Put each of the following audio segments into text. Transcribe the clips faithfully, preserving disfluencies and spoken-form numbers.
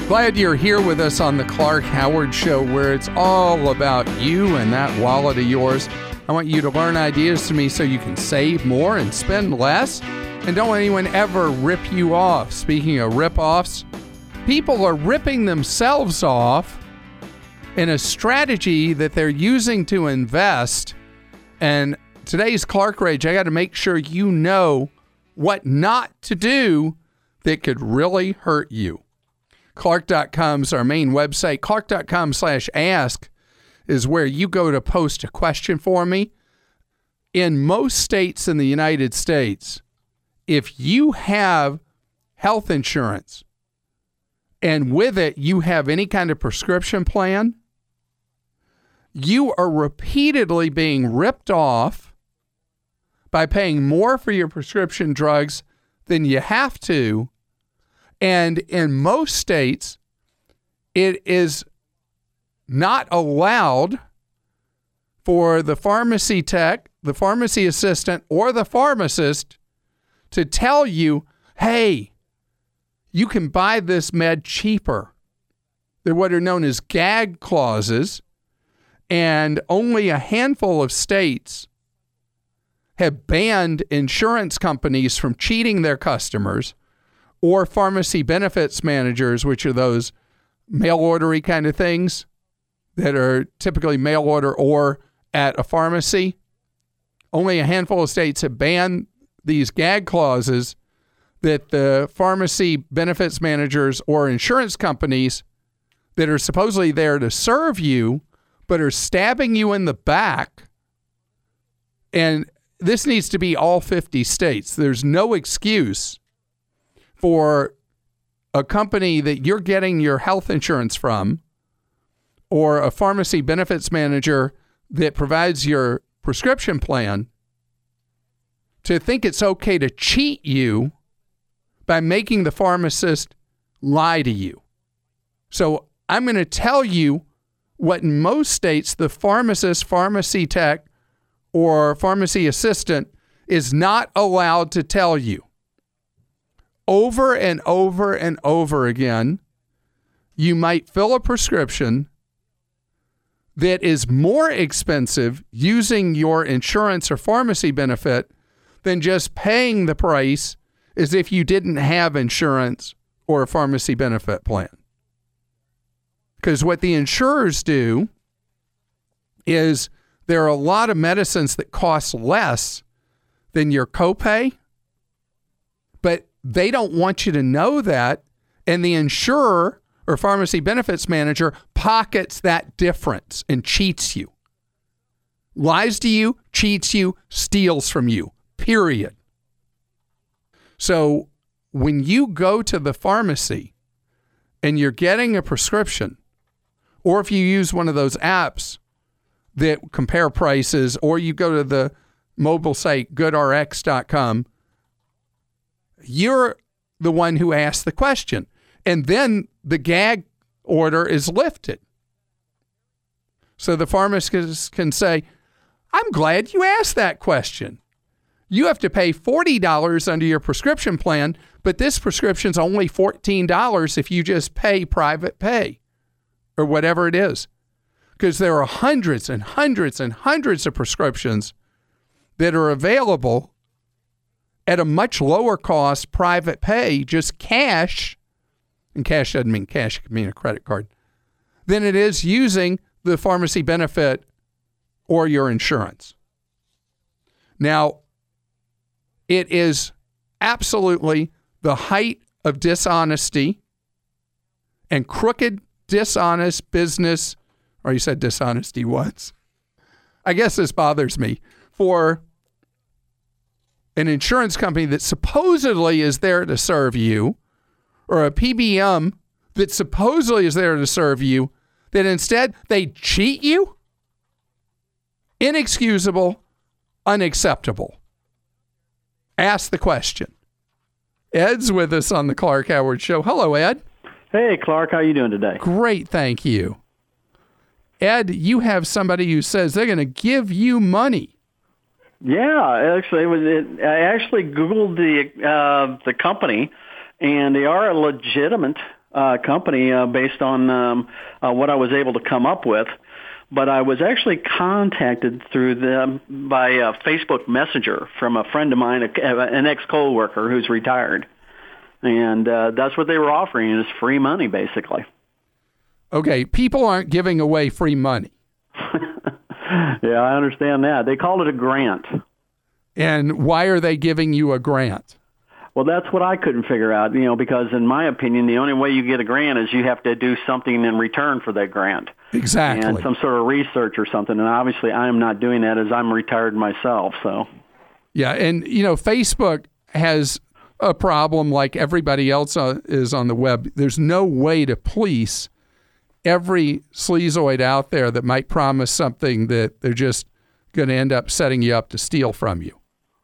Glad you're here with us on the Clark Howard Show, where it's all about you and that wallet of yours. I want you to learn ideas to me so you can save more and spend less, and don't let anyone ever rip you off. Speaking of rip-offs, people are ripping themselves off in a strategy that they're using to invest. And today's Clark Rage, I got to make sure you know what not to do that could really hurt you. Clark dot com is our main website. Clark dot com slash ask is where you go to post a question for me. In most states in the United States, if you have health insurance and with it you have any kind of prescription plan, you are repeatedly being ripped off by paying more for your prescription drugs than you have to. And in most states, it is not allowed for the pharmacy tech, the pharmacy assistant, or the pharmacist to tell you, hey, you can buy this med cheaper. They're what are known as gag clauses, and only a handful of states have banned insurance companies from cheating their customers, or pharmacy benefits managers, which are those mail ordery kind of things that are typically mail order or at a pharmacy. Only a handful of states have banned these gag clauses that the pharmacy benefits managers or insurance companies that are supposedly there to serve you, but are stabbing you in the back. And this needs to be all fifty states. There's no excuse for a company that you're getting your health insurance from, or a pharmacy benefits manager that provides your prescription plan, to think it's okay to cheat you by making the pharmacist lie to you. So I'm going to tell you what in most states the pharmacist, pharmacy tech, or pharmacy assistant is not allowed to tell you. Over and over and over again, you might fill a prescription that is more expensive using your insurance or pharmacy benefit than just paying the price as if you didn't have insurance or a pharmacy benefit plan. Because what the insurers do is there are a lot of medicines that cost less than your copay, but they don't want you to know that, and the insurer or pharmacy benefits manager pockets that difference and cheats you. Lies to you, cheats you, steals from you, period. So when you go to the pharmacy and you're getting a prescription, or if you use one of those apps that compare prices, or you go to the mobile site good R X dot com, you're the one who asked the question. And then the gag order is lifted. So the pharmacist can say, I'm glad you asked that question. You have to pay forty dollars under your prescription plan, but this prescription's only fourteen dollars if you just pay private pay or whatever it is. Because there are hundreds and hundreds and hundreds of prescriptions that are available at a much lower cost, private pay, just cash, and cash doesn't mean cash, it can mean a credit card, than it is using the pharmacy benefit or your insurance. Now, it is absolutely the height of dishonesty and crooked, dishonest business, or you said dishonesty once. I guess this bothers me. For an insurance company that supposedly is there to serve you, or a P B M that supposedly is there to serve you, that instead they cheat you? Inexcusable, unacceptable. Ask the question. Ed's with us on the Clark Howard Show. Hello, Ed. Hey, Clark. How are you doing today? Great, thank you. Ed, you have somebody who says they're going to give you money. Yeah, actually, it was, it, I actually Googled the uh, the company, and they are a legitimate uh, company uh, based on um, uh, what I was able to come up with. But I was actually contacted through them by a Facebook Messenger from a friend of mine, a, an ex-coworker who's retired. And uh, that's what they were offering, is free money, basically. Okay, people aren't giving away free money. Yeah, I understand that. They called it a grant. And why are they giving you a grant? Well, that's what I couldn't figure out, you know, because in my opinion, the only way you get a grant is you have to do something in return for that grant. Exactly. And some sort of research or something. And obviously I am not doing that, as I'm retired myself. So. Yeah, and, you know, Facebook has a problem like everybody else is on the web. There's no way to police every sleazoid out there that might promise something that they're just going to end up setting you up to steal from you.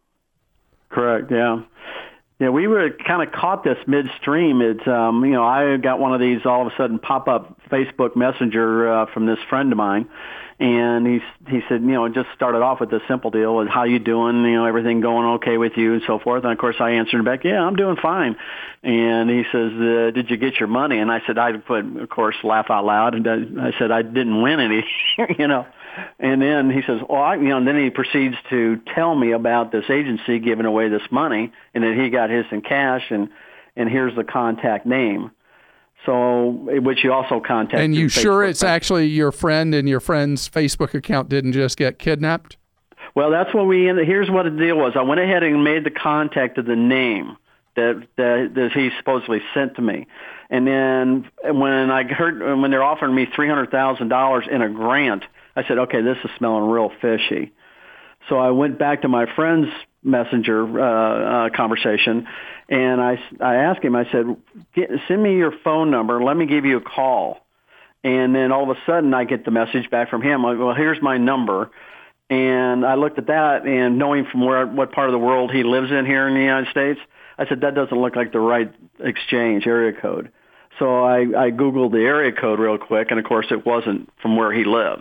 Correct, yeah. Yeah, we were kind of caught this midstream. It's, um, you know, I got one of these all of a sudden pop-up Facebook Messenger uh, from this friend of mine, and he he said, you know, it just started off with this simple deal: how you doing? You know, everything going okay with you, and so forth. And of course, I answered back, yeah, I'm doing fine. And he says, uh, did you get your money? And I said, I would, of course, laugh out loud, and I said I didn't win any, you know. And then he says, well, I, you know, and then he proceeds to tell me about this agency giving away this money, and that he got his in cash, and, and here's the contact name. So, which you also contacted. And you Facebook, sure it's right? actually your friend, and your friend's Facebook account didn't just get kidnapped? Well, that's what we, here's what the deal was. I went ahead and made the contact of the name that, that, that he supposedly sent to me. And then when I heard, when they're offering me three hundred thousand dollars in a grant, I said, okay, this is smelling real fishy. So I went back to my friend's messenger uh, uh, conversation, and I, I asked him, I said, get, send me your phone number, let me give you a call. And then all of a sudden I get the message back from him, like, well, here's my number. And I looked at that, and knowing from where what part of the world he lives in here in the United States, I said, that doesn't look like the right exchange area code. So I, I Googled the area code real quick, and of course it wasn't from where he lives.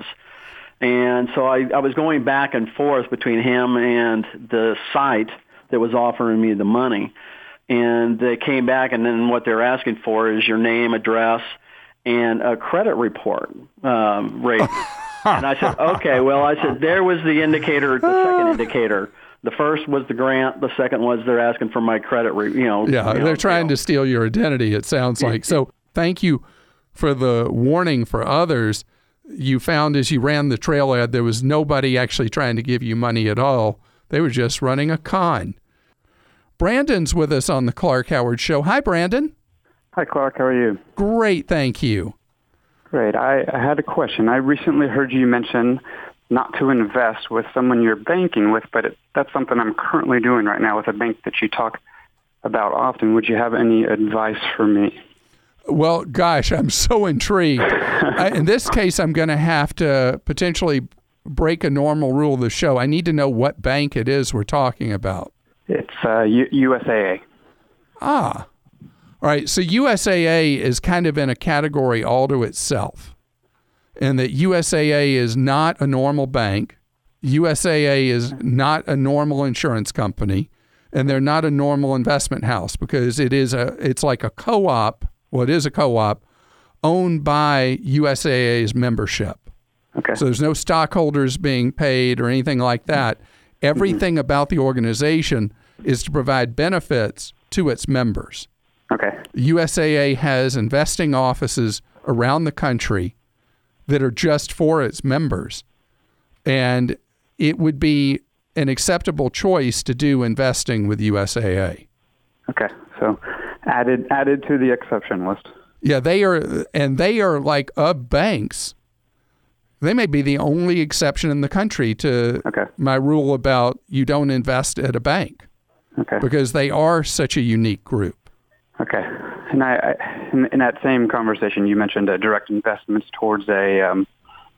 And so I, I was going back and forth between him and the site that was offering me the money. And they came back, and then what they're asking for is your name, address, and a credit report um, rate. And I said, okay, well, I said, there was the indicator, the second indicator. The first was the grant. The second was they're asking for my credit, re- you know. Yeah, you know, they're trying you know. to steal your identity, it sounds like. So thank you for the warning for others. You found as you ran the trail ad, there was nobody actually trying to give you money at all. They were just running a con. Brandon's with us on the Clark Howard Show. Hi, Brandon. Hi, Clark. How are you? Great, thank you. Great. I, I had a question. I recently heard you mention not to invest with someone you're banking with, but it, that's something I'm currently doing right now with a bank that you talk about often. Would you have any advice for me? Well, gosh, I'm so intrigued. I, in this case, I'm going to have to potentially break a normal rule of the show. I need to know what bank it is we're talking about. It's uh, U- U S A A. Ah. All right, so U S A A is kind of in a category all to itself, and that U S A A is not a normal bank. U S A A is not a normal insurance company, and they're not a normal investment house because it is a it's like a co-op. Well, it is a co-op owned by U S A A's membership. Okay. So there's no stockholders being paid or anything like that. Everything mm-hmm. about the organization is to provide benefits to its members. Okay. U S A A has investing offices around the country that are just for its members. And it would be an acceptable choice to do investing with U S A A. Okay. So added added to the exception list. Yeah, they are, and they are like of banks. They may be the only exception in the country to okay. my rule about you don't invest at a bank. Okay. Because they are such a unique group. Okay. And I, I in, in that same conversation, you mentioned uh, direct investments towards a um,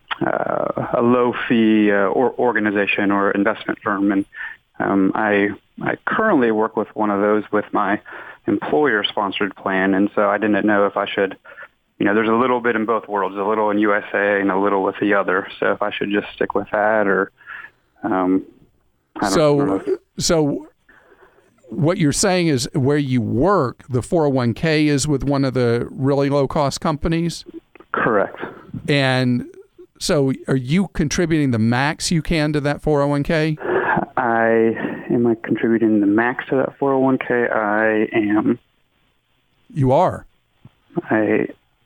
uh, a low fee uh, or organization or investment firm, and um, I I currently work with one of those with my employer sponsored plan, and so I didn't know if I should. You know, there's a little bit in both worlds, a little in U S A A and a little with the other. So if I should just stick with that, or um, I don't so know. so what you're saying is where you work, the four oh one k is with one of the really low-cost companies? Correct. And so are you contributing the max you can to that four oh one k? I am I contributing the max to that four oh one k? I am. You are? I,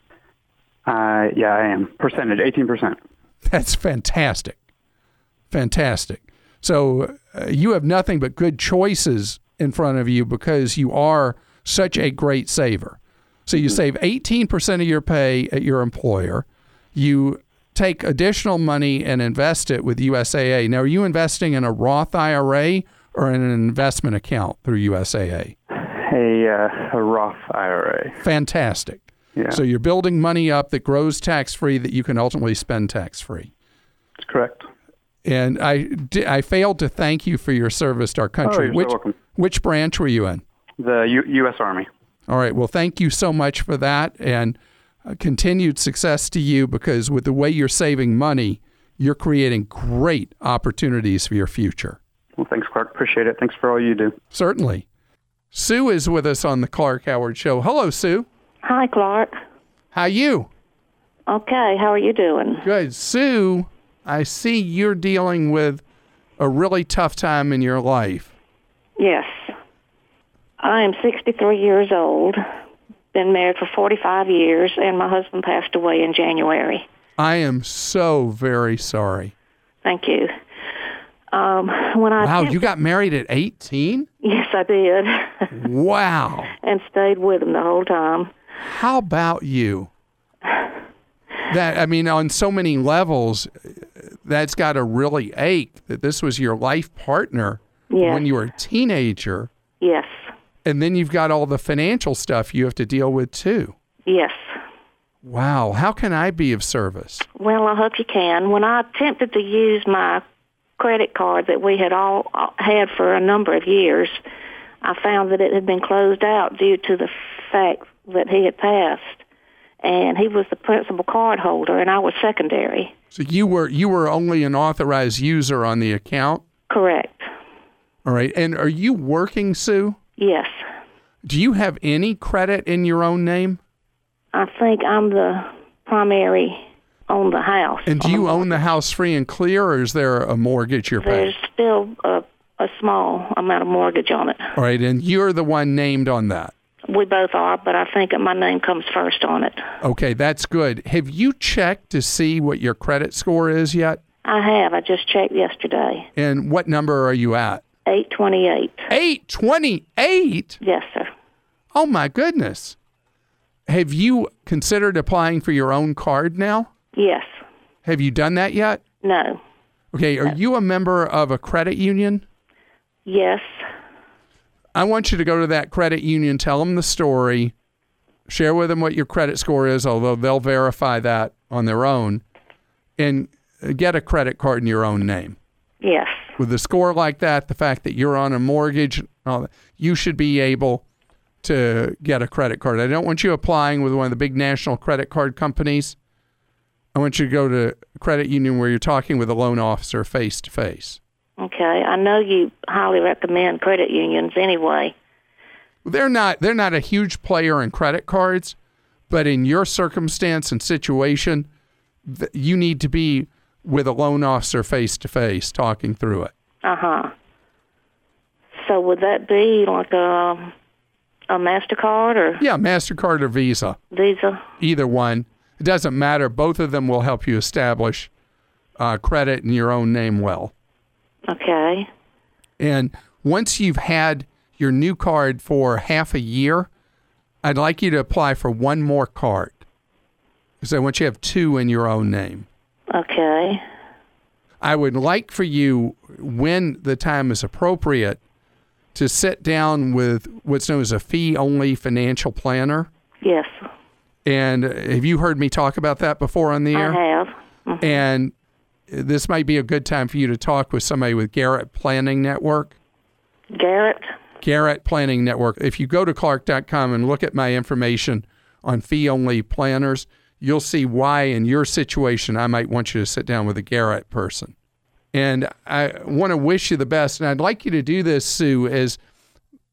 I yeah, I am. Percentage, eighteen percent. That's fantastic. Fantastic. So uh, you have nothing but good choices in front of you because you are such a great saver. So you save eighteen percent of your pay at your employer. You take additional money and invest it with U S A A. Now, are you investing in a Roth I R A or in an investment account through U S A A? A, uh, a Roth I R A. Fantastic. Yeah. So you're building money up that grows tax-free that you can ultimately spend tax-free. That's correct. And I, di- I failed to thank you for your service to our country. Oh, you're which, so welcome. Which branch were you in? The U- U.S. Army. All right. Well, thank you so much for that, and uh, continued success to you, because with the way you're saving money, you're creating great opportunities for your future. Well, thanks, Clark. Appreciate it. Thanks for all you do. Certainly. Sue is with us on the Clark Howard Show. Hello, Sue. Hi, Clark. How you? Okay, how are you doing? Good. Sue, I see you're dealing with a really tough time in your life. Yes. I am sixty-three years old, been married for forty-five years, and my husband passed away in January. I am so very sorry. Thank you. Um, when I Wow, attempted- you got married at eighteen? Yes, I did. Wow. And stayed with him the whole time. How about you? That, I mean, on so many levels, that's got to really ache that this was your life partner Yes. when you were a teenager. Yes. And then you've got all the financial stuff you have to deal with too. Yes. Wow. How can I be of service? Well, I hope you can. When I attempted to use my credit card that we had all had for a number of years, I found that it had been closed out due to the fact that he had passed, and he was the principal card holder, and I was secondary. So you were you were only an authorized user on the account? Correct. All right. And are you working, Sue? Yes. Do you have any credit in your own name? I think I'm the primary on the house. And do you own the house free and clear, or is there a mortgage you're paying? There's still a, a small amount of mortgage on it. All right, and you're the one named on that. We both are, but I think that my name comes first on it. Okay, that's good. Have you checked to see what your credit score is yet? I have. I just checked yesterday. And what number are you at? eight twenty-eight. eight twenty-eight? Yes, sir. Oh, my goodness. Have you considered applying for your own card now? Yes. Have you done that yet? No. Okay, are you a member of a credit union? Yes. I want you to go to that credit union, tell them the story, share with them what your credit score is, although they'll verify that on their own, and get a credit card in your own name. Yes. With a score like that, the fact that you're on a mortgage, all that, you should be able to get a credit card. I don't want you applying with one of the big national credit card companies. I want you to go to a credit union where you're talking with a loan officer face to face. Okay. I know you highly recommend credit unions anyway. They're not they're not a huge player in credit cards, but in your circumstance and situation, th- you need to be with a loan officer face to face talking through it. Uh-huh. So would that be like a, a MasterCard or? Yeah, MasterCard or Visa. Visa? Either one. It doesn't matter. Both of them will help you establish uh, credit in your own name well. Okay. And once you've had your new card for half a year, I'd like you to apply for one more card, because I want you to have two in your own name. Okay. I would like for you, when the time is appropriate, to sit down with what's known as a fee-only financial planner. Yes. And have you heard me talk about that before on the air? I have. Mm-hmm. And this might be a good time for you to talk with somebody with Garrett Planning Network. Garrett? Garrett Planning Network. If you go to clark dot com and look at my information on fee-only planners, you'll see why in your situation I might want you to sit down with a Garrett person. And I want to wish you the best. And I'd like you to do this, Sue, as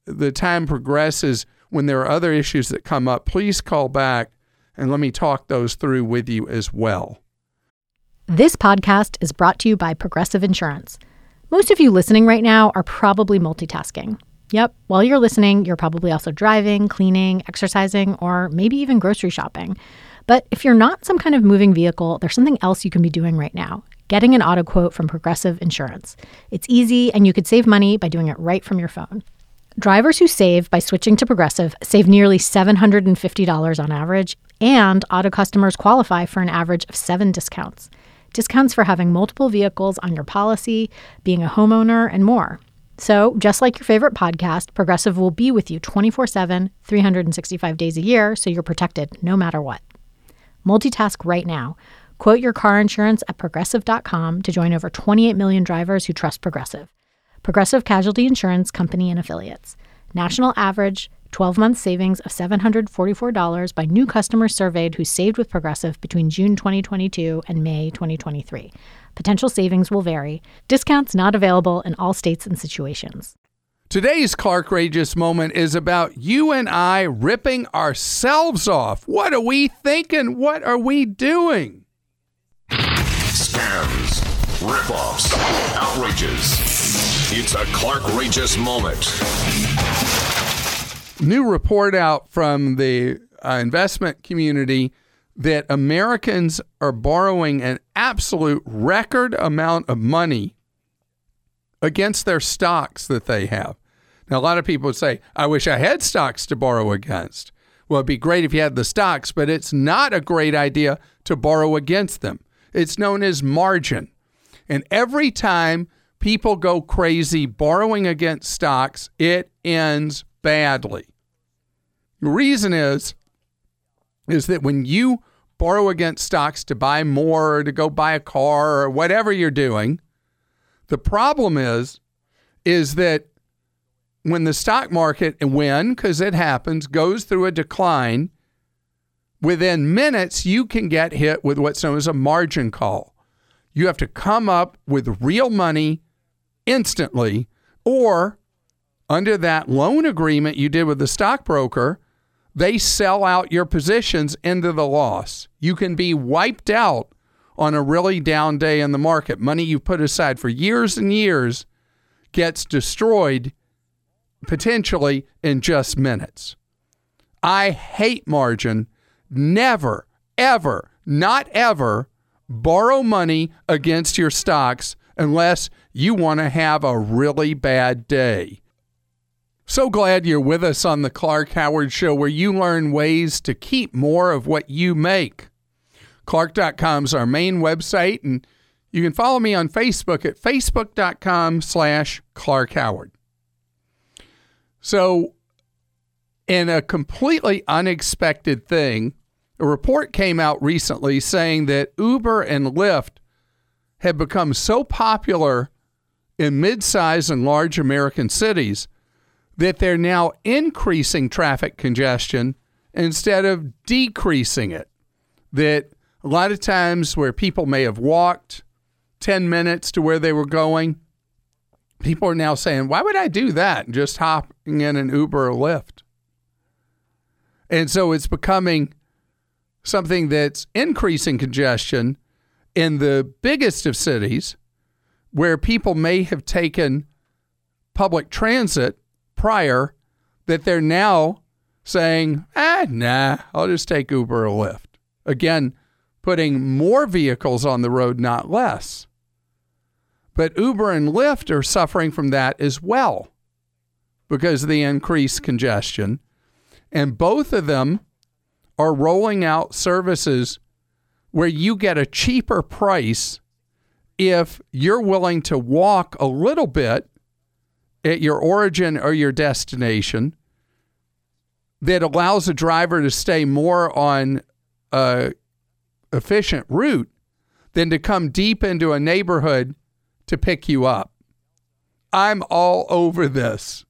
the time progresses, when there are other issues that come up, please call back and let me talk those through with you as well. This podcast is brought to you by Progressive Insurance. Most of you listening right now are probably multitasking. Yep, while you're listening, you're probably also driving, cleaning, exercising, or maybe even grocery shopping. But if you're not some kind of moving vehicle, there's something else you can be doing right now. Getting an auto quote from Progressive Insurance. It's easy, and you could save money by doing it right from your phone. Drivers who save by switching to Progressive save nearly seven hundred fifty dollars on average, and auto customers qualify for an average of seven discounts. Discounts for having multiple vehicles on your policy, being a homeowner, and more. So, just like your favorite podcast, Progressive will be with you twenty-four seven, three hundred sixty-five days a year, so you're protected no matter what. Multitask right now. Quote your car insurance at Progressive dot com to join over twenty-eight million drivers who trust Progressive. Progressive Casualty Insurance Company and Affiliates. National average twelve-month savings of seven hundred forty-four dollars by new customers surveyed who saved with Progressive between June twenty twenty-two and May twenty twenty-three. Potential savings will vary. Discounts not available in all states and situations. Today's Clarkrageous moment is about you and I ripping ourselves off. What are we thinking? What are we doing? Scams, rip-offs, outrages. It's a Clarkrageous moment. New report out from the uh, investment community that Americans are borrowing an absolute record amount of money against their stocks that they have. Now, a lot of people would say, I wish I had stocks to borrow against. Well, it'd be great if you had the stocks, but it's not a great idea to borrow against them. It's known as margin. And every time people go crazy borrowing against stocks, it ends badly. The reason is, is that when you borrow against stocks to buy more or to go buy a car or whatever you're doing, the problem is, is that when the stock market, and when, because it happens, goes through a decline, within minutes, you can get hit with what's known as a margin call. You have to come up with real money instantly, or under that loan agreement you did with the stockbroker, they sell out your positions into the loss. You can be wiped out on a really down day in the market. Money you put aside for years and years gets destroyed potentially in just minutes. I hate margin. Never, ever, not ever borrow money against your stocks unless you want to have a really bad day. So glad you're with us on the Clark Howard Show, where you learn ways to keep more of what you make. Clark dot com is our main website, and you can follow me on Facebook at facebook dot com slash Clark Howard. So, in a completely unexpected thing, a report came out recently saying that Uber and Lyft have become so popular in mid-size and large American cities that they're now increasing traffic congestion instead of decreasing it. That a lot of times where people may have walked ten minutes to where they were going, people are now saying, why would I do that? Just hopping in an Uber or Lyft. And so it's becoming something that's increasing congestion in the biggest of cities where people may have taken public transit prior, that they're now saying, ah, nah, I'll just take Uber or Lyft. Again, putting more vehicles on the road, not less. But Uber and Lyft are suffering from that as well because of the increased congestion. And both of them are rolling out services where you get a cheaper price if you're willing to walk a little bit at your origin or your destination, that allows a driver to stay more on a efficient route than to come deep into a neighborhood to pick you up. I'm all over this.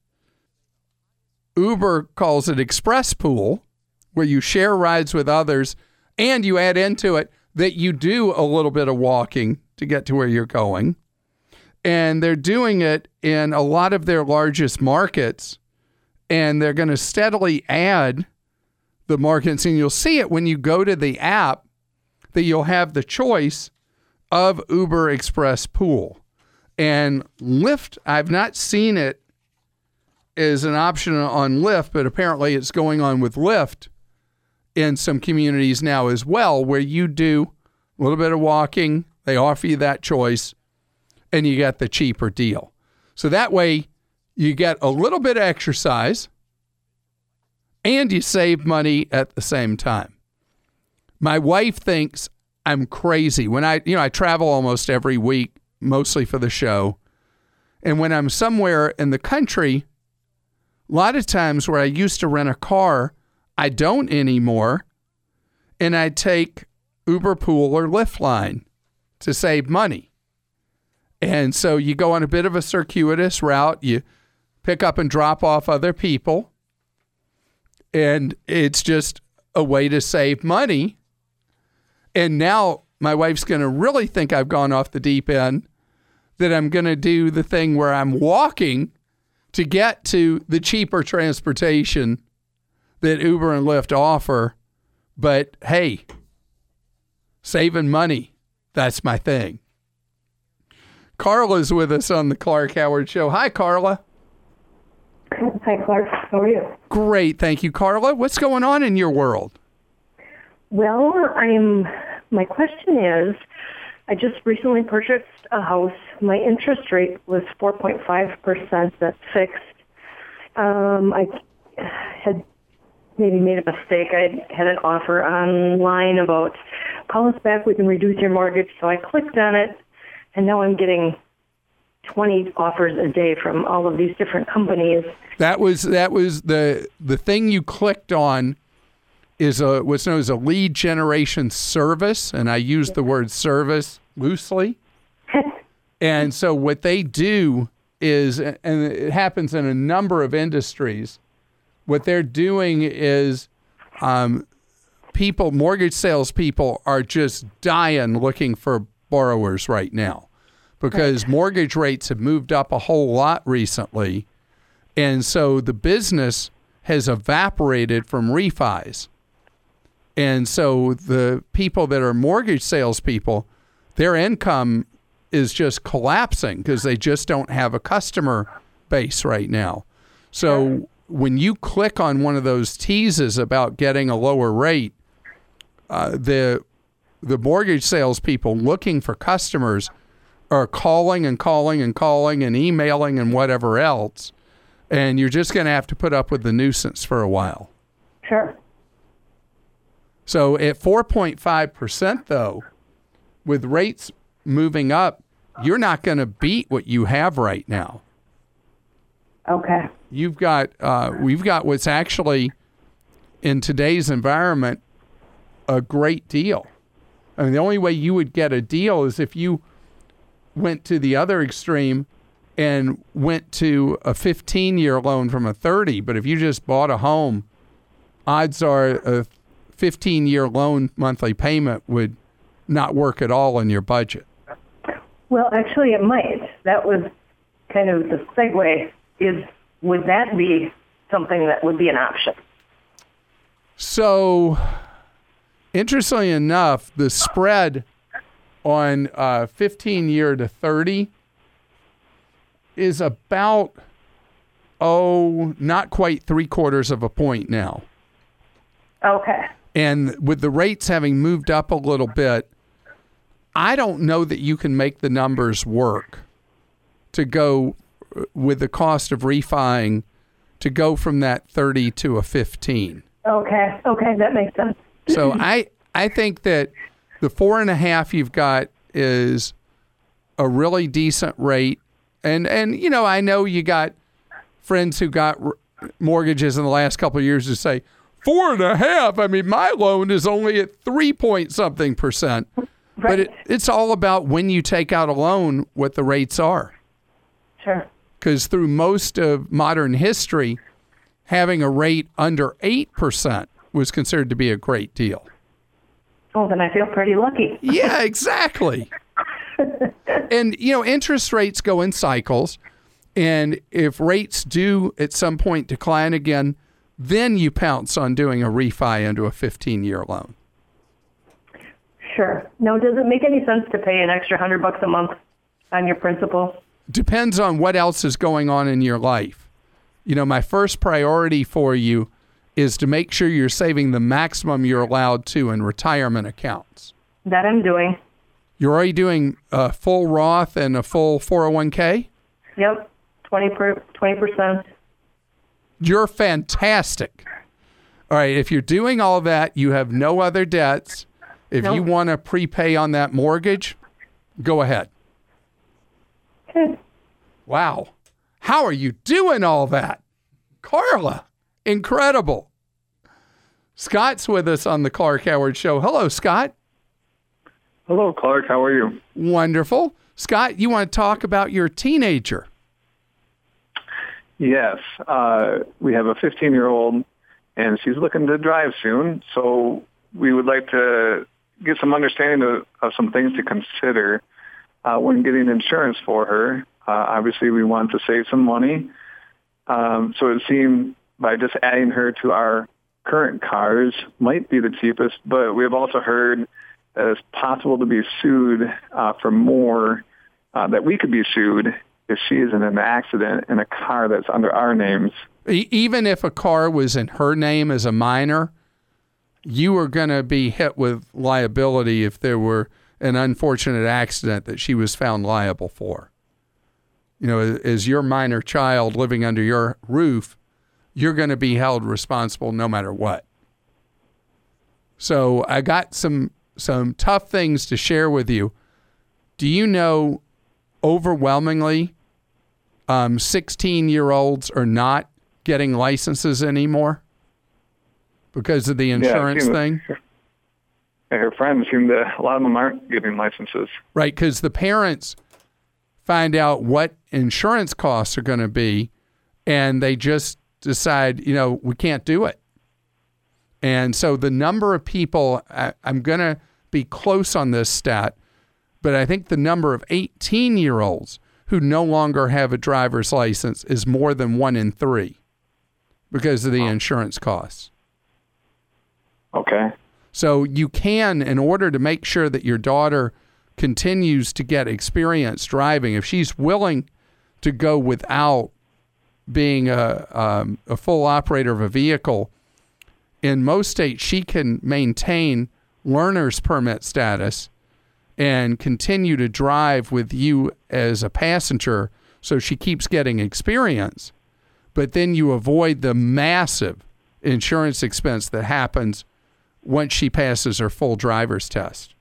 Uber calls it Express Pool, where you share rides with others and you add into it that you do a little bit of walking to get to where you're going. And they're doing it in a lot of their largest markets and they're going to steadily add the markets, and you'll see it when you go to the app that you'll have the choice of Uber Express Pool. And Lyft, I've not seen it as an option on Lyft, but apparently it's going on with Lyft in some communities now as well, where you do a little bit of walking, they offer you that choice, and you get the cheaper deal. So that way you get a little bit of exercise and you save money at the same time. My wife thinks I'm crazy. When I, you know, I travel almost every week, mostly for the show. And when I'm somewhere in the country, a lot of times where I used to rent a car, I don't anymore. And I take Uber Pool or Lyft Line to save money. And so you go on a bit of a circuitous route. You pick up and drop off other people. And it's just a way to save money. And now my wife's going to really think I've gone off the deep end, that I'm going to do the thing where I'm walking to get to the cheaper transportation that Uber and Lyft offer. But hey, saving money, that's my thing. Carla's with us on the Clark Howard Show. Hi, Carla. Hi, Clark. How are you? Great, thank you, Carla. What's going on in your world? Well, I'm. My question is, I just recently purchased a house. My interest rate was four point five percent. That's fixed. Um, I had maybe made a mistake. I had an offer online about, call us back, we can reduce your mortgage. So I clicked on it, and now I'm getting twenty offers a day from all of these different companies. That was that was the the thing you clicked on is a what's known as a lead generation service, and I use the word service loosely. And so what they do is, and it happens in a number of industries, what they're doing is um, people, mortgage salespeople are just dying looking for borrowers right now because mortgage rates have moved up a whole lot recently. And so the business has evaporated from refis. And so the people that are mortgage salespeople, their income is just collapsing because they just don't have a customer base right now. So when you click on one of those teases about getting a lower rate, uh, the the mortgage salespeople looking for customers are calling and calling and calling and emailing and whatever else, and you're just going to have to put up with the nuisance for a while. Sure. So at four point five percent, though, with rates moving up, you're not going to beat what you have right now. Okay. You've got, uh, we've got what's actually, in today's environment, a great deal. I mean, the only way you would get a deal is if you went to the other extreme and went to a fifteen-year loan from a thirty. But if you just bought a home, odds are a fifteen-year loan monthly payment would not work at all in your budget. Well, actually, it might. That was kind of the segue. Is would that be something that would be an option? So, interestingly enough, the spread on uh, fifteen-year to thirty is about, oh, not quite three quarters of a point now. Okay. And with the rates having moved up a little bit, I don't know that you can make the numbers work to go with the cost of refining to go from that thirty to a fifteen. Okay. Okay, that makes sense. So I I think that the four and a half you've got is a really decent rate. And, and you know, I know you got friends who got r- mortgages in the last couple of years who say, four and a half? I mean, my loan is only at three point something percent. Right. But it, it's all about when you take out a loan, what the rates are. Sure. Because through most of modern history, having a rate under eight percent was considered to be a great deal. Oh, then I feel pretty lucky. Yeah, exactly. And, you know, interest rates go in cycles. And if rates do at some point decline again, then you pounce on doing a refi into a fifteen-year loan. Sure. Now, does it make any sense to pay an extra hundred bucks a month on your principal? Depends on what else is going on in your life. You know, my first priority for you is to make sure you're saving the maximum you're allowed to in retirement accounts. That I'm doing. You're already doing a full Roth and a full four oh one k? Yep, twenty percent. You're fantastic. All right, if you're doing all that, you have no other debts. If nope. you want to prepay on that mortgage, go ahead. Okay. Wow. How are you doing all that? Carla, incredible. Scott's with us on the Clark Howard Show. Hello, Scott. Hello, Clark. How are you? Wonderful. Scott, you want to talk about your teenager? Yes. Uh, we have a fifteen-year-old, and she's looking to drive soon, so we would like to get some understanding of, of some things to consider uh, when getting insurance for her. Uh, obviously, we want to save some money, um, so it seemed by just adding her to our current cars might be the cheapest, but we have also heard that it's possible to be sued uh, for more, uh, that we could be sued if she is in an accident in a car that's under our names. Even if a car was in her name as a minor, you are going to be hit with liability if there were an unfortunate accident that she was found liable for. You know, as your minor child living under your roof, you're going to be held responsible no matter what. So I got some some tough things to share with you. Do you know overwhelmingly um, sixteen-year-olds are not getting licenses anymore because of the insurance yeah, thing? Her, her friends seem to, a lot of them aren't getting licenses. Right, because the parents find out what insurance costs are going to be, and they just decide, you know, we can't do it. And so the number of people, I, I'm going to be close on this stat, but I think the number of eighteen-year-olds who no longer have a driver's license is more than one in three because of the oh. insurance costs. Okay. So you can, in order to make sure that your daughter continues to get experience driving, if she's willing to go without being a, um, a full operator of a vehicle, in most states she can maintain learner's permit status and continue to drive with you as a passenger, so she keeps getting experience. But then you avoid the massive insurance expense that happens once she passes her full driver's test.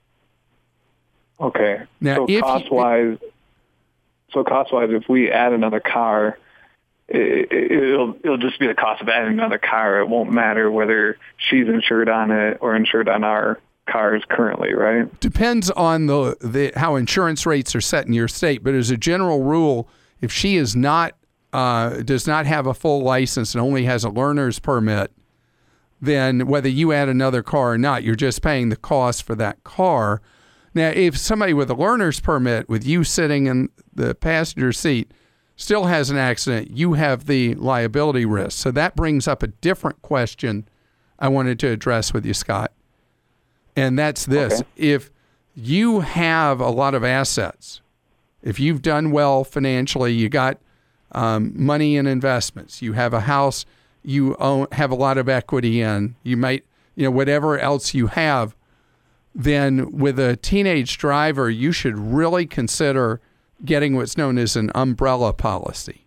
Okay. Now, so if cost-wise, you, so cost-wise, if we add another car, it, it'll it'll just be the cost of adding another car. It won't matter whether she's insured on it or insured on our cars currently, right? Depends on the, the how insurance rates are set in your state. But as a general rule, if she is not uh, does not have a full license and only has a learner's permit, then whether you add another car or not, you're just paying the cost for that car. Now, if somebody with a learner's permit, with you sitting in the passenger seat, still has an accident, you have the liability risk. So that brings up a different question I wanted to address with you, Scott. And that's this. Okay. If you have a lot of assets, if you've done well financially, you got um, money in investments, you have a house you own, have a lot of equity in, you might, you know, whatever else you have, then with a teenage driver, you should really consider getting what's known as an umbrella policy.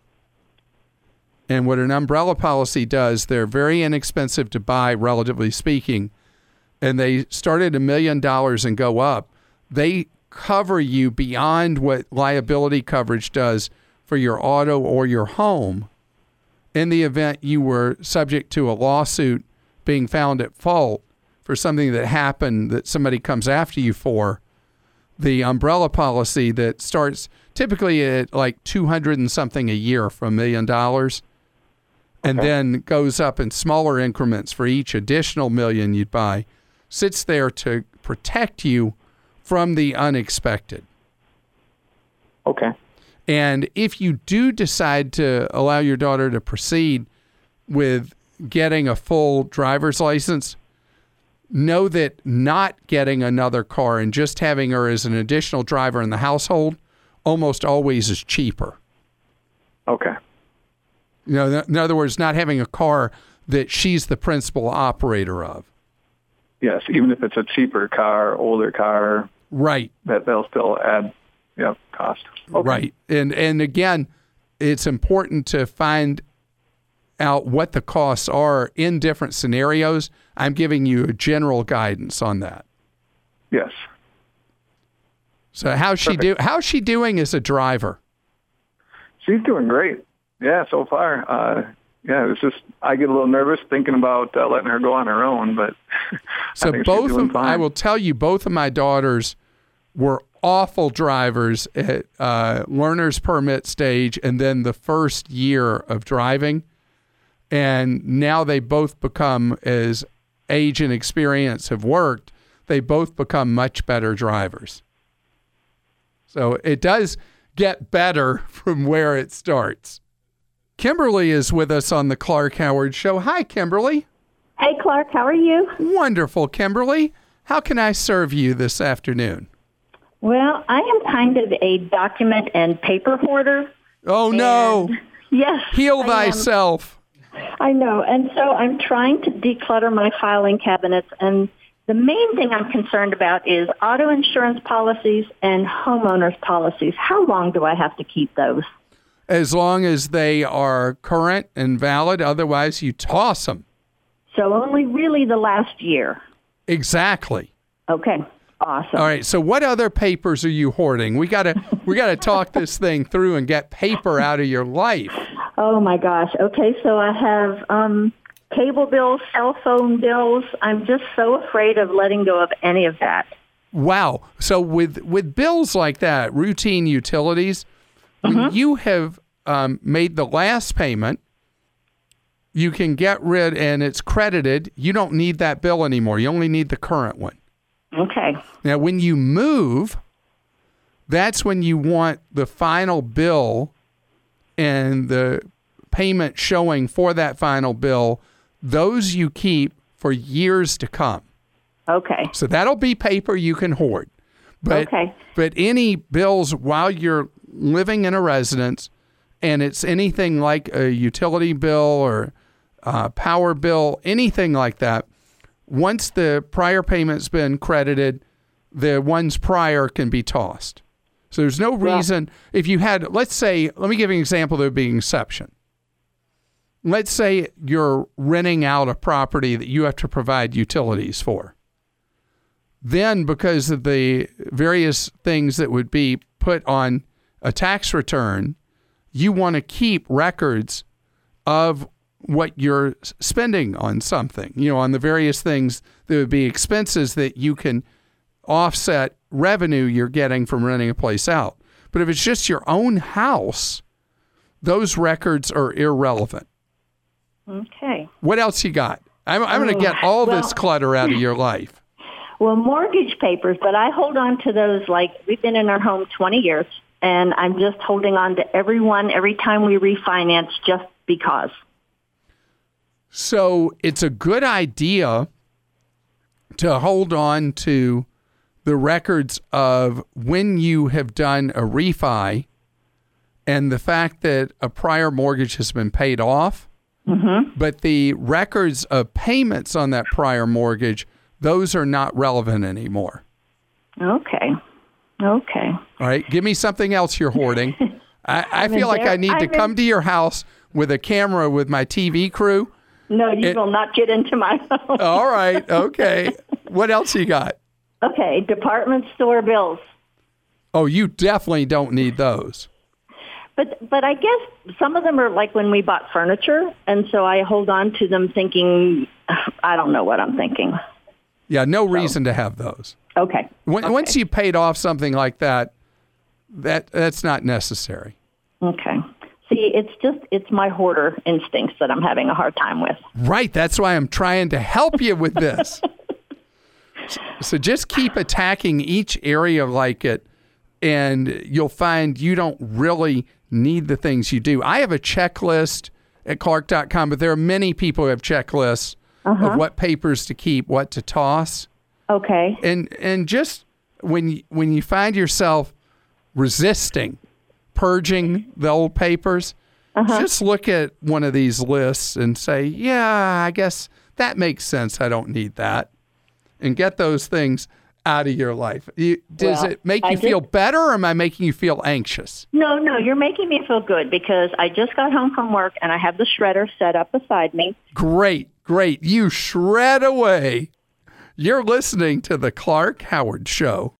And what an umbrella policy does, they're very inexpensive to buy, relatively speaking, and they start at a million dollars and go up. They cover you beyond what liability coverage does for your auto or your home in the event you were subject to a lawsuit being found at fault for something that happened that somebody comes after you for. The umbrella policy that starts typically at like two hundred and something a year for a million dollars, and okay. then goes up in smaller increments for each additional million you'd buy, sits there to protect you from the unexpected. Okay. And if you do decide to allow your daughter to proceed with getting a full driver's license, know that not getting another car and just having her as an additional driver in the household almost always is cheaper. Okay. You know, in other words, not having a car that she's the principal operator of. Yes, even if it's a cheaper car, older car. Right. That they'll still add, yep, cost. Okay. Right. And and again, it's important to find out what the costs are in different scenarios. I'm giving you a general guidance on that. Yes. So how's she do? How's she doing as a driver? She's doing great. Yeah, so far. Uh, yeah, it's just I get a little nervous thinking about uh, letting her go on her own, but so I think both she's doing of fine. I will tell you, both of my daughters were awful drivers at uh, learner's permit stage, and then the first year of driving, and now they both become, as age and experience have worked, they both become much better drivers. So it does get better from where it starts. Kimberly is with us on the Clark Howard Show. Hi, Kimberly. Hey, Clark. How are you? Wonderful, Kimberly. How can I serve you this afternoon? Well, I am kind of a document and paper hoarder. Oh, no. Yes. Heal I thyself. am. I know. And so I'm trying to declutter my filing cabinets. And the main thing I'm concerned about is auto insurance policies and homeowners policies. How long do I have to keep those? As long as they are current and valid. Otherwise, you toss them. So only really the last year. Exactly. Okay. Awesome. All right. So what other papers are you hoarding? We gotta we gotta talk this thing through and get paper out of your life. Oh my gosh. Okay. So I have um, cable bills, cell phone bills. I'm just so afraid of letting go of any of that. Wow. So with with bills like that, routine utilities, when mm-hmm. you have um, made the last payment, you can get rid, and it's credited. You don't need that bill anymore. You only need the current one. Okay. Now, when you move, that's when you want the final bill and the payment showing for that final bill. Those you keep for years to come. Okay. So that'll be paper you can hoard. But, okay. But any bills while you're living in a residence, and it's anything like a utility bill or a power bill, anything like that, once the prior payment's been credited, the ones prior can be tossed. So there's no reason, yeah. if you had, let's say, let me give you an example that would be an exception. Let's say you're renting out a property that you have to provide utilities for. Then, because of the various things that would be put on a tax return, you want to keep records of what you're spending on something, you know, on the various things that would be expenses that you can offset revenue you're getting from renting a place out. But if it's just your own house, those records are irrelevant. Okay. What else you got? I'm, I'm going to get all well, this clutter out of your life. Well, mortgage papers, but I hold on to those like we've been in our home twenty years, and I'm just holding on to every one every time we refinance just because. So it's a good idea to hold on to the records of when you have done a refi and the fact that a prior mortgage has been paid off, mm-hmm. but the records of payments on that prior mortgage, those are not relevant anymore. Okay. Okay. All right. Give me something else you're hoarding. I, I feel like I need I'm to in, come to your house with a camera with my T V crew. No, you it, will not get into my home. All right. Okay. What else you got? Okay. Department store bills. Oh, you definitely don't need those. But but I guess some of them are like when we bought furniture, and so I hold on to them thinking, I don't know what I'm thinking. Yeah, no so. reason to have those. Okay. When, okay. Once you paid off something like that, that that's not necessary. Okay. See, it's just, it's my hoarder instincts that I'm having a hard time with. Right. That's why I'm trying to help you with this. So just keep attacking each area like it. and you'll find you don't really need the things you do. I have a checklist at Clark dot com, but there are many people who have checklists uh-huh. of what papers to keep, what to toss. Okay. And and just when you, when you find yourself resisting purging the old papers, uh-huh. just look at one of these lists and say, yeah, I guess that makes sense. I don't need that. And get those things out of your life. You, does well, it make you I feel did. better, or am I making you feel anxious? No, no, you're making me feel good because I just got home from work and I have the shredder set up beside me. Great, great. You shred away. You're listening to The Clark Howard Show.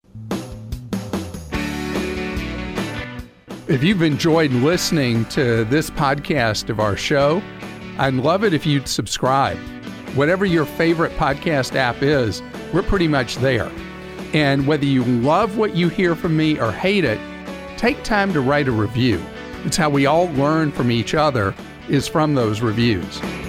If you've enjoyed listening to this podcast of our show, I'd love it if you'd subscribe. Whatever your favorite podcast app is, we're pretty much there. And whether you love what you hear from me or hate it, take time to write a review. It's how we all learn from each other, is from those reviews.